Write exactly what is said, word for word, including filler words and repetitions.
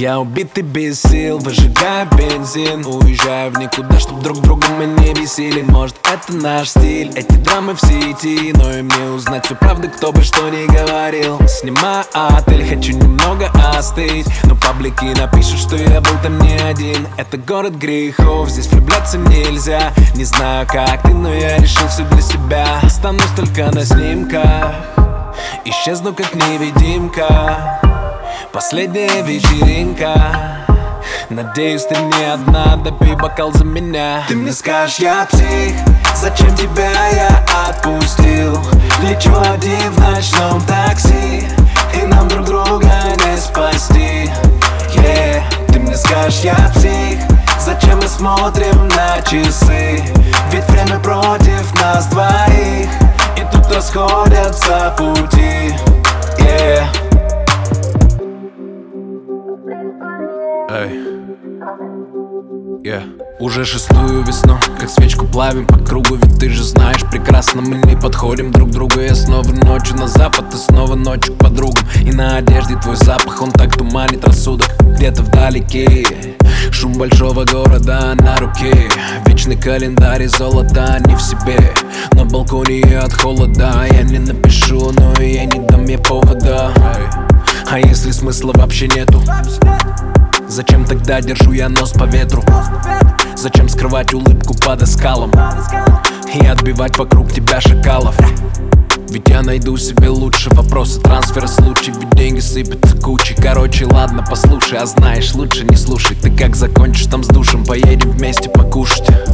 Я убитый без сил, выжигаю бензин. Уезжаю в никуда, чтоб друг друга мы не бесили. Может, это наш стиль, эти драмы в сети. Но и мне узнать всю правду, кто бы что ни говорил. Снимаю отель, хочу немного остыть, но паблики напишут, что я был там не один. Это город грехов, здесь влюбляться нельзя. Не знаю как ты, но я решил все для себя. Останусь только на снимках, исчезну как невидимка. Последняя вечеринка, надеюсь, ты не одна. Допей бокал за меня. Ты мне скажешь, я псих, зачем тебя я отпустил? Лечу один в ночном такси, и нам друг друга не спасти. Yeah. Ты мне скажешь, я псих, зачем мы смотрим на часы? Ведь время против нас двоих, и тут расходятся пути. Yeah. Эй, yeah. Уже шестую весну, как свечку плавим по кругу. Ведь ты же знаешь прекрасно, мы не подходим друг другу. Я снова ночью на запад, и снова ночью к подругам. И на одежде твой запах, он так туманит рассудок. Где-то вдалеке шум большого города на руке. Вечный календарь и золото не в себе. На балконе я от холода. Я не напишу, но и я не дам ей повода. А если смысла вообще нету, зачем тогда держу я нос по ветру? Зачем скрывать улыбку под оскалом и отбивать вокруг тебя шакалов? Ведь я найду себе лучше. Вопросы трансфера случай, ведь деньги сыпятся кучей. Короче, ладно, послушай, а знаешь, лучше не слушай. Ты как закончишь там с душем, поедем вместе покушать.